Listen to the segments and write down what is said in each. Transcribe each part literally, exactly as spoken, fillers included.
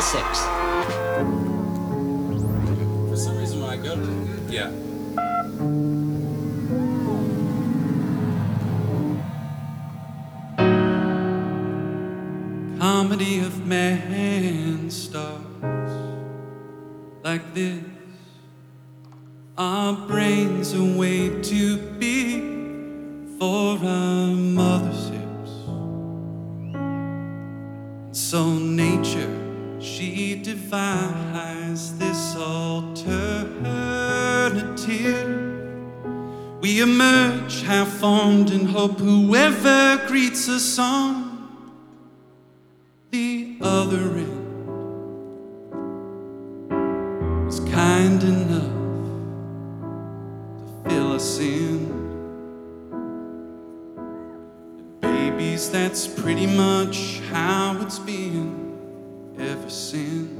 six. For some reason when I go to... Yeah. Comedy of man starts like this. Our brains are way too big for our mother's hips. So nature, she devised this alternative. We emerge half-formed and hope whoever greets us on the other end is kind enough to fill us in. And babies, that's pretty much how it's been ever since.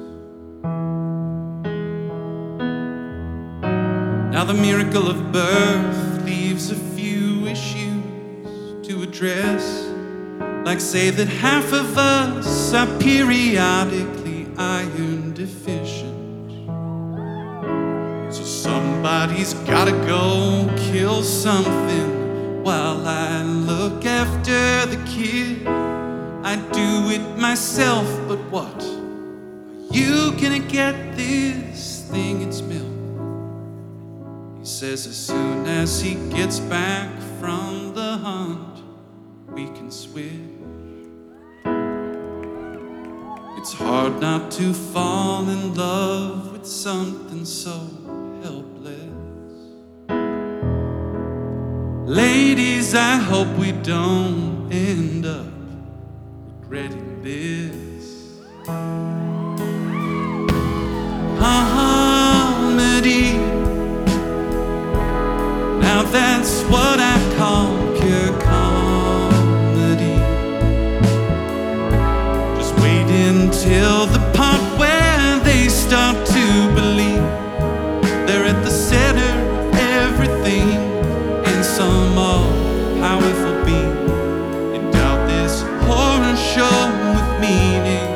Now the miracle of birth leaves a few issues to address. Like say that half of us are periodically iron deficient. So somebody's gotta go kill something while I look after the kid. I do it myself, but what? Are you gonna get this thing? It's milk. He says as soon as he gets back from the hunt, we can switch. It's hard not to fall in love with something so helpless. Ladies, I hope we don't end up regretting this. Comedy, now that's what I call pure comedy. Just wait until the part where they start to believe they're at the center of everything and some all-powerful being. Endow this horror show with meaning.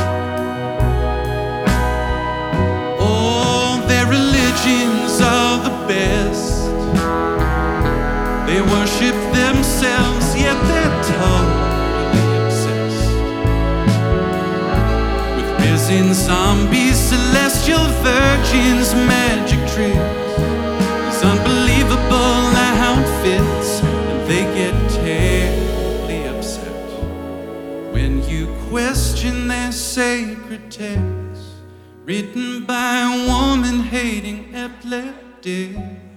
Oh, their religions are the best. They worship themselves, yet they're totally obsessed with risen zombies, celestial virgins, magic tricks, these unbelievable outfits, and they get terribly upset when you question their sacred texts written by a woman-hating epileptic.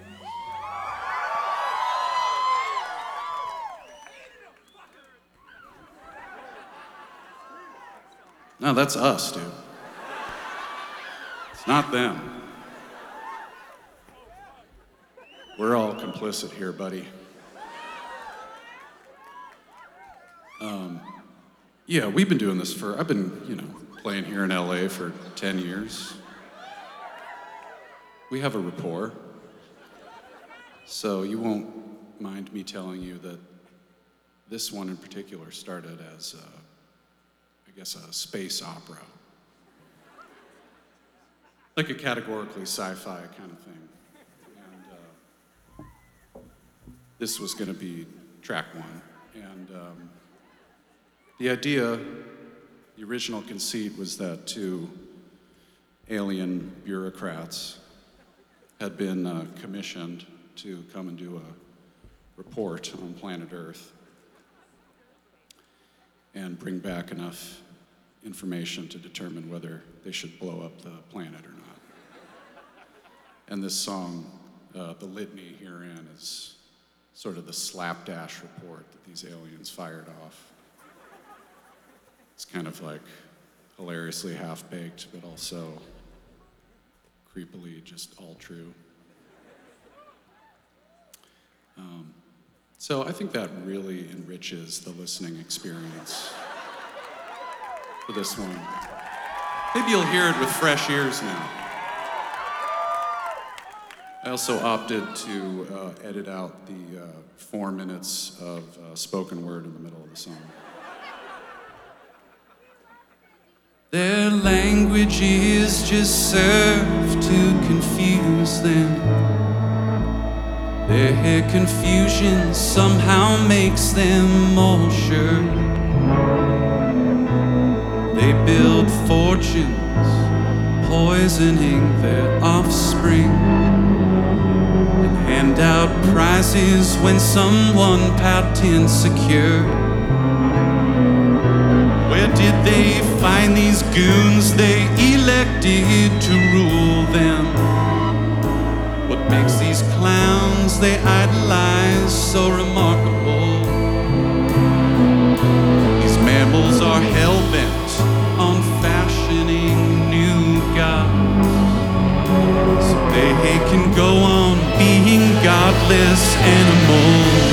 No, that's us, dude. It's not them. We're all complicit here, buddy. Um, yeah, we've been doing this for, I've been, you know, playing here in L A for ten years. We have a rapport. So you won't mind me telling you that this one in particular started as a, I guess, a space opera. Like a categorically sci-fi kind of thing. And uh, this was gonna be track one. And um, the idea, the original conceit was that two alien bureaucrats had been uh, commissioned to come and do a report on planet Earth and bring back enough information to determine whether they should blow up the planet or not. And this song, uh, the litany herein, is sort of the slapdash report that these aliens fired off. It's kind of like hilariously half-baked, but also creepily just all true. Um, so I think that really enriches the listening experience for this one. Maybe you'll hear it with fresh ears now. I also opted to uh, edit out the uh, four minutes of uh, spoken word in the middle of the song. Their languages just serve to confuse them. Their confusion somehow makes them all sure. They build fortunes, poisoning their offspring, and hand out prizes when someone patent secured. Where did they find these goons they elected to rule them? What makes these clowns they idolize so remarkable? These mammals are hell-bent on fashioning new gods, so they can go on being godless animals.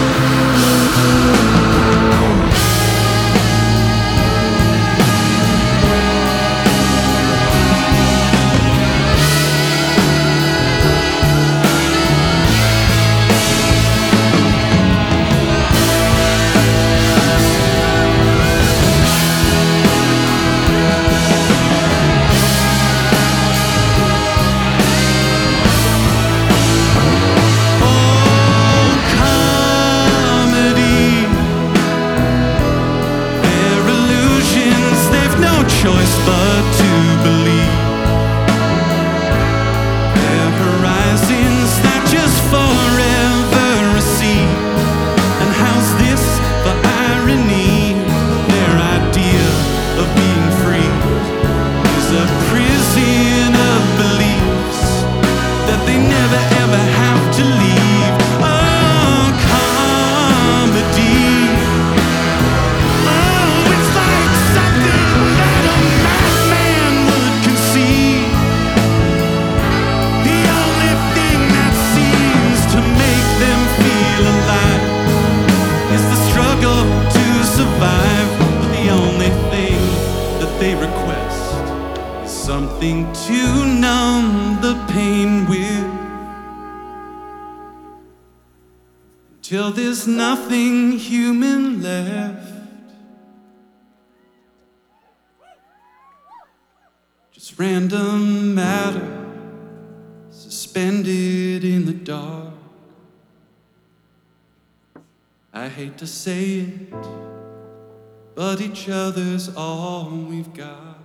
Choice but to believe their horizons that just forever recede. And how's this for irony? Their idea of being free is a prison of beliefs that they never ever have to leave. Oh, comedy. Oh, it's like something that a madman would conceive. The only thing that seems to make them feel alive is the struggle to survive. But the only thing that they request is something to numb the pain with, till there's nothing human left. Just random matter suspended in the dark. I hate to say it, but each other's all we've got.